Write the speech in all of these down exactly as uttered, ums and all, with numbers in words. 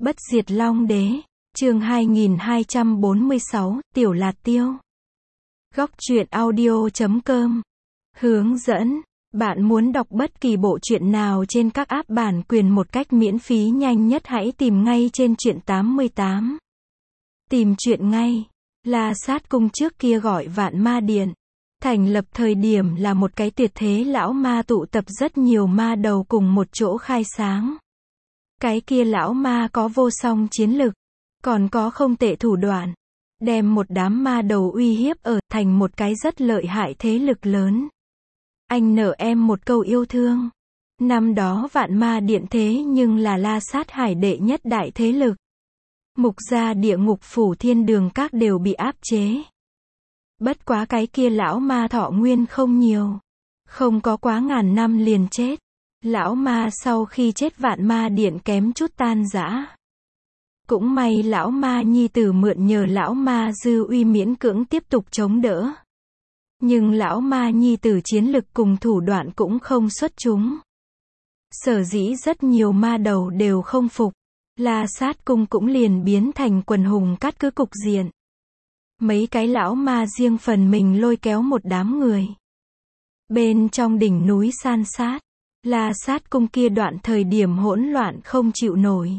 Bất diệt Long Đế, chương hai nghìn hai trăm bốn mươi sáu, Tiểu Lạt Tiêu. Góc truyện audio chấm com. Hướng dẫn, bạn muốn đọc bất kỳ bộ truyện nào trên các app bản quyền một cách miễn phí nhanh nhất hãy tìm ngay trên truyện tám mươi tám. Tìm truyện ngay. La Sát Cung trước kia gọi Vạn Ma Điện. Thành lập thời điểm là một cái tuyệt thế lão ma tụ tập rất nhiều ma đầu cùng một chỗ khai sáng. Cái kia lão ma có vô song chiến lực, còn có không tệ thủ đoạn, đem một đám ma đầu uy hiếp ở thành một cái rất lợi hại thế lực lớn. Anh nợ em một câu yêu thương. Năm đó Vạn Ma Điện thế nhưng là La Sát Hải đệ nhất đại thế lực. Mục gia địa ngục phủ thiên đường các đều bị áp chế. Bất quá cái kia lão ma thọ nguyên không nhiều, không có quá ngàn năm liền chết. Lão ma sau khi chết Vạn Ma Điện kém chút tan rã. Cũng may lão ma nhi tử mượn nhờ lão ma dư uy miễn cưỡng tiếp tục chống đỡ. Nhưng lão ma nhi tử chiến lực cùng thủ đoạn cũng không xuất chúng. Sở dĩ rất nhiều ma đầu đều không phục, La Sát Cung cũng liền biến thành quần hùng cát cứ cục diện. Mấy cái lão ma riêng phần mình lôi kéo một đám người. Bên trong đỉnh núi san sát, La Sát Cung kia đoạn thời điểm hỗn loạn không chịu nổi.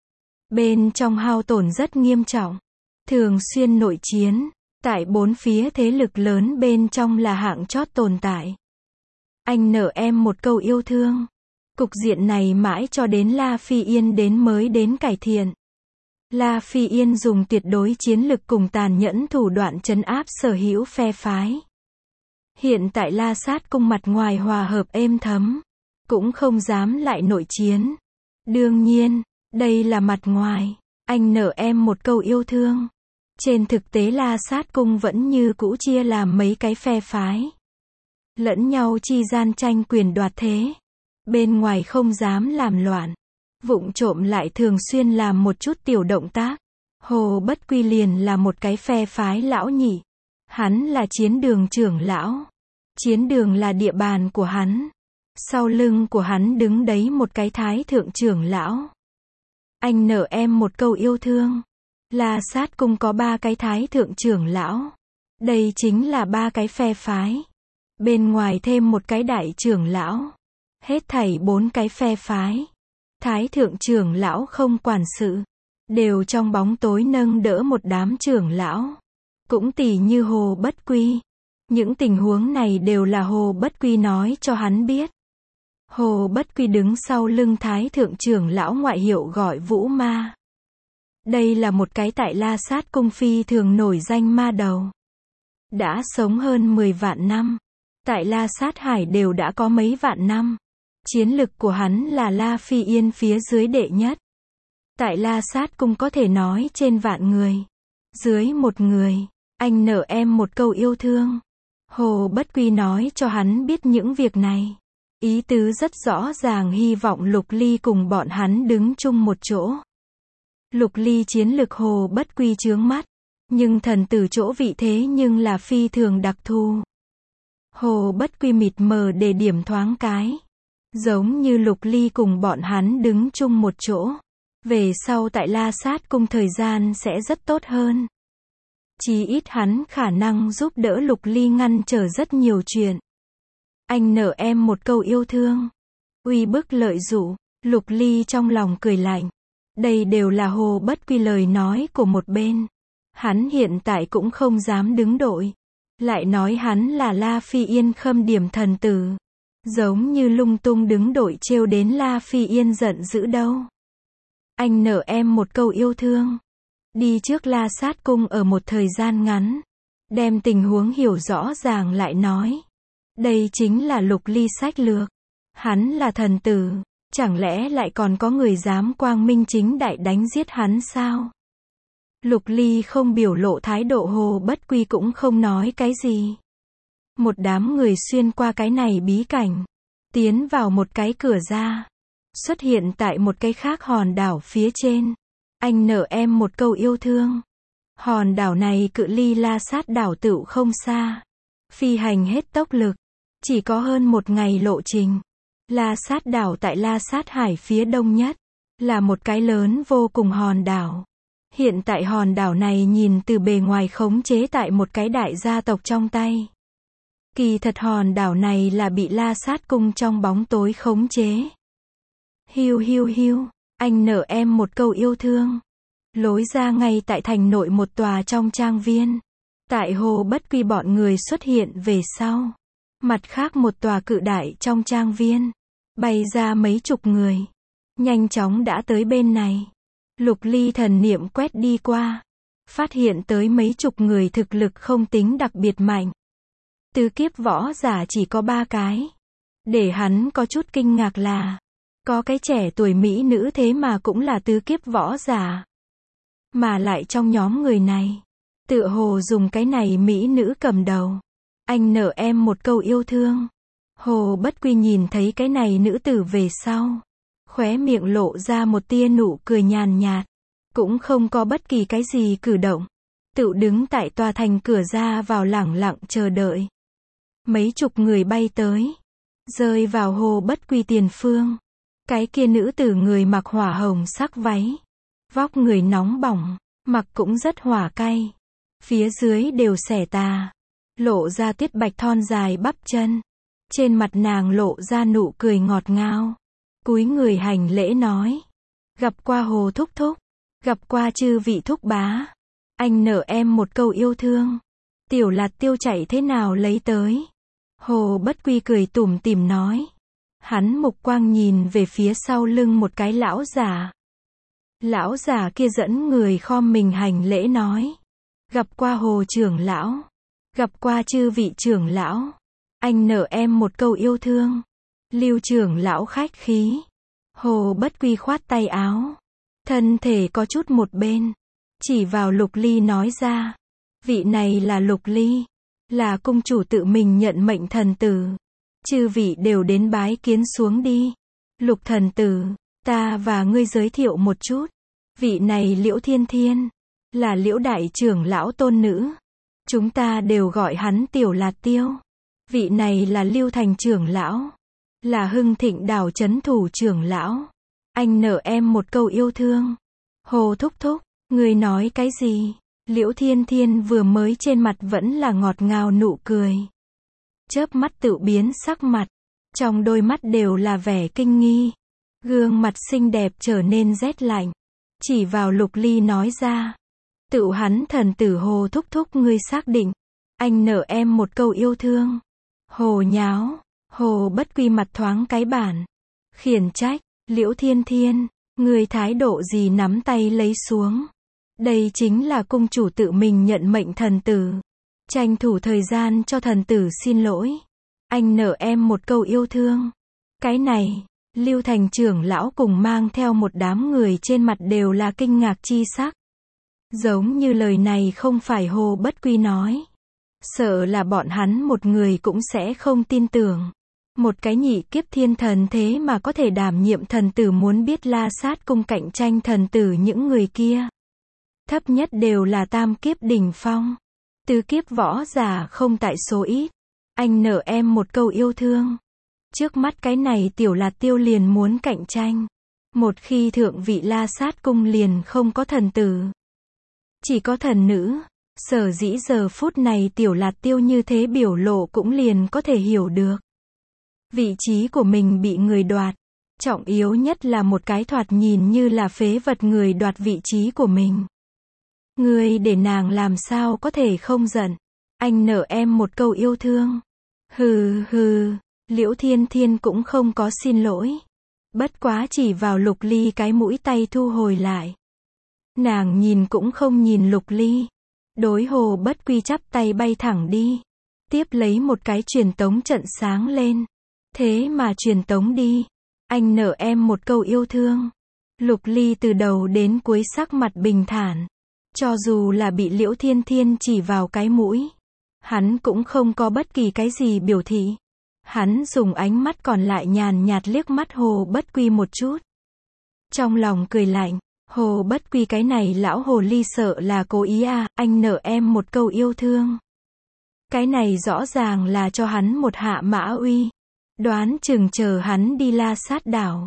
Bên trong hao tổn rất nghiêm trọng, thường xuyên nội chiến, tại bốn phía thế lực lớn bên trong là hạng chót tồn tại. Anh nợ em một câu yêu thương. Cục diện này mãi cho đến La Phi Yên đến mới đến cải thiện. La Phi Yên dùng tuyệt đối chiến lực cùng tàn nhẫn thủ đoạn trấn áp sở hữu phe phái. Hiện tại La Sát Cung mặt ngoài hòa hợp êm thấm, cũng không dám lại nội chiến. Đương nhiên, đây là mặt ngoài, anh nợ em một câu yêu thương. Trên thực tế La Sát Cung vẫn như cũ chia làm mấy cái phe phái. Lẫn nhau chi gian tranh quyền đoạt thế. Bên ngoài không dám làm loạn, vụng trộm lại thường xuyên làm một chút tiểu động tác. Hồ Bất Quy liền là một cái phe phái lão nhị. Hắn là chiến đường trưởng lão. Chiến đường là địa bàn của hắn. Sau lưng của hắn đứng đấy một cái thái thượng trưởng lão. Anh nợ em một câu yêu thương. La Sát Cung có ba cái thái thượng trưởng lão. Đây chính là ba cái phe phái. Bên ngoài thêm một cái đại trưởng lão. Hết thảy bốn cái phe phái. Thái thượng trưởng lão không quản sự. Đều trong bóng tối nâng đỡ một đám trưởng lão. Cũng tỉ như Hồ Bất Quy. Những tình huống này đều là Hồ Bất Quy nói cho hắn biết. Hồ Bất Quy đứng sau lưng thái thượng trưởng lão ngoại hiệu gọi Vũ Ma. Đây là một cái tại La Sát Cung phi thường nổi danh ma đầu. Đã sống hơn mười vạn năm. Tại La Sát Hải đều đã có mấy vạn năm. Chiến lực của hắn là La Phi Yên phía dưới đệ nhất. Tại La Sát Cung có thể nói trên vạn người. Dưới một người, anh nợ em một câu yêu thương. Hồ Bất Quy nói cho hắn biết những việc này. Ý tứ rất rõ ràng hy vọng Lục Ly cùng bọn hắn đứng chung một chỗ. Lục Ly chiến lực Hồ Bất Quy chướng mắt. Nhưng thần tử chỗ vị thế nhưng là phi thường đặc thù. Hồ Bất Quy mịt mờ để điểm thoáng cái. Giống như Lục Ly cùng bọn hắn đứng chung một chỗ. Về sau tại La Sát Cung thời gian sẽ rất tốt hơn. Chí ít hắn khả năng giúp đỡ Lục Ly ngăn trở rất nhiều chuyện. Anh nợ em một câu yêu thương. Uy bức lợi dụ. Lục Ly trong lòng cười lạnh. Đây đều là Hồ Bất Quy lời nói của một bên. Hắn hiện tại cũng không dám đứng đội. Lại nói hắn là La Phi Yên khâm điểm thần tử. Giống như lung tung đứng đội trêu đến La Phi Yên giận dữ đâu. Anh nợ em một câu yêu thương. Đi trước La Sát Cung ở một thời gian ngắn. Đem tình huống hiểu rõ ràng lại nói. Đây chính là Lục Ly sách lược. Hắn là thần tử. Chẳng lẽ lại còn có người dám quang minh chính đại đánh giết hắn sao? Lục Ly không biểu lộ thái độ. Hồ Bất Quy cũng không nói cái gì. Một đám người xuyên qua cái này bí cảnh. Tiến vào một cái cửa ra. Xuất hiện tại một cái khác hòn đảo phía trên. Anh nợ em một câu yêu thương. Hòn đảo này cự ly La Sát đảo tựu không xa. Phi hành hết tốc lực. Chỉ có hơn một ngày lộ trình. La Sát đảo tại La Sát Hải phía đông nhất. là một cái lớn vô cùng hòn đảo. Hiện tại hòn đảo này nhìn từ bề ngoài khống chế tại một cái đại gia tộc trong tay. Kỳ thật hòn đảo này là bị La Sát Cung trong bóng tối khống chế. Hiu hiu hiu, anh nợ em một câu yêu thương. Lối ra ngay tại thành nội một tòa trong trang viên. Tại Hồ Bất Quy bọn người xuất hiện về sau. Mặt khác một tòa cự đại trong trang viên. Bay ra mấy chục người. Nhanh chóng đã tới bên này. Lục Ly thần niệm quét đi qua. Phát hiện tới mấy chục người thực lực không tính đặc biệt mạnh. Tứ kiếp võ giả chỉ có ba cái. Để hắn có chút kinh ngạc là, có cái trẻ tuổi mỹ nữ thế mà cũng là tứ kiếp võ giả. Mà lại trong nhóm người này, tựa hồ dùng cái này mỹ nữ cầm đầu. Anh nợ em một câu yêu thương. Hồ Bất Quy nhìn thấy cái này nữ tử về sau. Khóe miệng lộ ra một tia nụ cười nhàn nhạt. Cũng không có bất kỳ cái gì cử động. Tự đứng tại tòa thành cửa ra vào lẳng lặng chờ đợi. Mấy chục người bay tới. Rơi vào Hồ Bất Quy tiền phương. Cái kia nữ tử người mặc hỏa hồng sắc váy. Vóc người nóng bỏng. Mặc cũng rất hỏa cay. Phía dưới đều xẻ tà. Lộ ra tiết bạch thon dài bắp chân. Trên mặt nàng lộ ra nụ cười ngọt ngào. Cúi người hành lễ nói. Gặp qua Hồ thúc thúc. Gặp qua chư vị thúc bá. Anh nợ em một câu yêu thương. Tiểu Lạt Tiêu chạy thế nào lấy tới. Hồ Bất Quy cười tủm tỉm nói. Hắn mục quang nhìn về phía sau lưng một cái lão già. Lão già kia dẫn người khom mình hành lễ nói. Gặp qua Hồ trưởng lão. Gặp qua chư vị trưởng lão. Anh nợ em một câu yêu thương. Lưu trưởng lão khách khí. Hồ Bất Quy khoát tay áo. Thân thể có chút một bên. Chỉ vào Lục Ly nói ra. Vị này là Lục Ly. Là cung chủ tự mình nhận mệnh thần tử. Chư vị đều đến bái kiến xuống đi. Lục thần tử, ta và ngươi giới thiệu một chút. Vị này Liễu Thiên Thiên. Là Liễu đại trưởng lão tôn nữ. Chúng ta đều gọi hắn Tiểu Lạt Tiêu. Vị này là Lưu Thành trưởng lão. Là Hưng Thịnh đảo trấn thủ trưởng lão. Anh nợ em một câu yêu thương. Hồ thúc thúc, ngươi nói cái gì? Liễu Thiên Thiên vừa mới trên mặt vẫn là ngọt ngào nụ cười. Chớp mắt tự biến sắc mặt. Trong đôi mắt đều là vẻ kinh nghi. Gương mặt xinh đẹp trở nên rét lạnh. Chỉ vào Lục Ly nói ra. Tự hắn thần tử Hồ thúc thúc ngươi xác định. Anh nợ em một câu yêu thương. Hồ nháo. Hồ Bất Quy mặt thoáng cái bản. Khiển trách. Liễu Thiên Thiên. Ngươi thái độ gì nắm tay lấy xuống. Đây chính là cung chủ tự mình nhận mệnh thần tử. Tranh thủ thời gian cho thần tử xin lỗi. Anh nợ em một câu yêu thương. Cái này, Lưu Thành trưởng lão cùng mang theo một đám người trên mặt đều là kinh ngạc chi sắc. Giống như lời này không phải Hồ Bất Quy nói. Sợ là bọn hắn một người cũng sẽ không tin tưởng. Một cái nhị kiếp thiên thần thế mà có thể đảm nhiệm thần tử muốn biết La Sát Cung cạnh tranh thần tử những người kia. Thấp nhất đều là tam kiếp đỉnh phong. Tứ kiếp võ giả không tại số ít. Anh nợ em một câu yêu thương. Trước mắt cái này Tiểu Lạt Tiêu liền muốn cạnh tranh. Một khi thượng vị La Sát Cung liền không có thần tử. Chỉ có thần nữ. Sở dĩ giờ phút này Tiểu Lạt Tiêu như thế biểu lộ cũng liền có thể hiểu được. Vị trí của mình bị người đoạt. Trọng yếu nhất là một cái thoạt nhìn như là phế vật người đoạt vị trí của mình. Ngươi để nàng làm sao có thể không giận. Anh nợ em một câu yêu thương. Hừ hừ. Liễu Thiên Thiên cũng không có xin lỗi. Bất quá chỉ vào Lục Ly cái mũi tay thu hồi lại. Nàng nhìn cũng không nhìn Lục Ly. Đối Hồ Bất Quy chắp tay bay thẳng đi. Tiếp lấy một cái truyền tống trận sáng lên. Thế mà truyền tống đi. Anh nợ em một câu yêu thương. Lục Ly từ đầu đến cuối sắc mặt bình thản. Cho dù là bị Liễu Thiên Thiên chỉ vào cái mũi. Hắn cũng không có bất kỳ cái gì biểu thị. Hắn dùng ánh mắt còn lại nhàn nhạt liếc mắt Hồ Bất Quy một chút. Trong lòng cười lạnh. Hồ Bất Quy cái này lão hồ ly sợ là cố ý à, anh nợ em một câu yêu thương. Cái này rõ ràng là cho hắn một hạ mã uy. Đoán chừng chờ hắn đi La Sát đảo.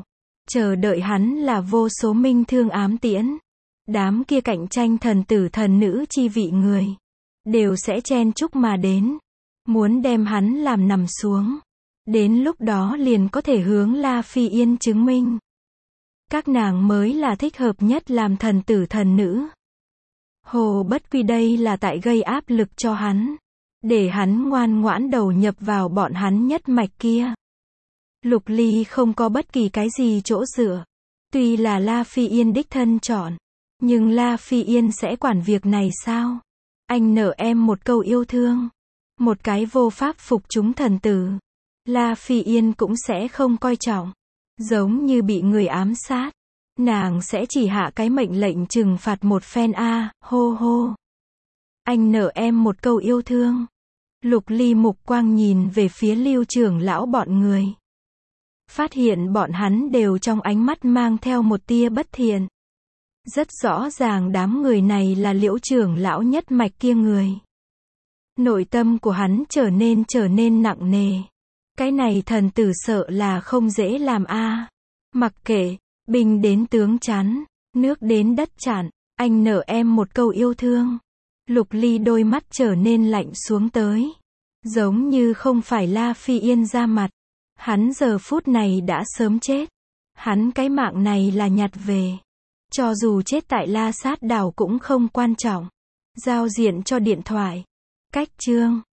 Chờ đợi hắn là vô số minh thương ám tiễn. Đám kia cạnh tranh thần tử thần nữ chi vị người. Đều sẽ chen chúc mà đến. Muốn đem hắn làm nằm xuống. Đến lúc đó liền có thể hướng La Phi Yên chứng minh. Các nàng mới là thích hợp nhất làm thần tử thần nữ. Hồ Bất Quy đây là tại gây áp lực cho hắn. Để hắn ngoan ngoãn đầu nhập vào bọn hắn nhất mạch kia. Lục Ly không có bất kỳ cái gì chỗ dựa. Tuy là La Phi Yên đích thân chọn. Nhưng La Phi Yên sẽ quản việc này sao? Anh nợ em một câu yêu thương. Một cái vô pháp phục chúng thần tử. La Phi Yên cũng sẽ không coi trọng. Giống như bị người ám sát. Nàng sẽ chỉ hạ cái mệnh lệnh trừng phạt một phen a, à, hô hô. Anh nợ em một câu yêu thương. Lục Ly mục quang nhìn về phía Lưu trưởng lão bọn người. Phát hiện bọn hắn đều trong ánh mắt mang theo một tia bất thiện. Rất rõ ràng đám người này là Liễu trưởng lão nhất mạch kia người. Nội tâm của hắn trở nên trở nên nặng nề. Cái này thần tử sợ là không dễ làm a. À. Mặc kệ, binh đến tướng chắn, nước đến đất chặn, anh nợ em một câu yêu thương. Lục Ly đôi mắt trở nên lạnh xuống tới. Giống như không phải La Phi Yên ra mặt. Hắn giờ phút này đã sớm chết. Hắn cái mạng này là nhặt về. Cho dù chết tại La Sát đảo cũng không quan trọng. Giao diện cho điện thoại. Cách chương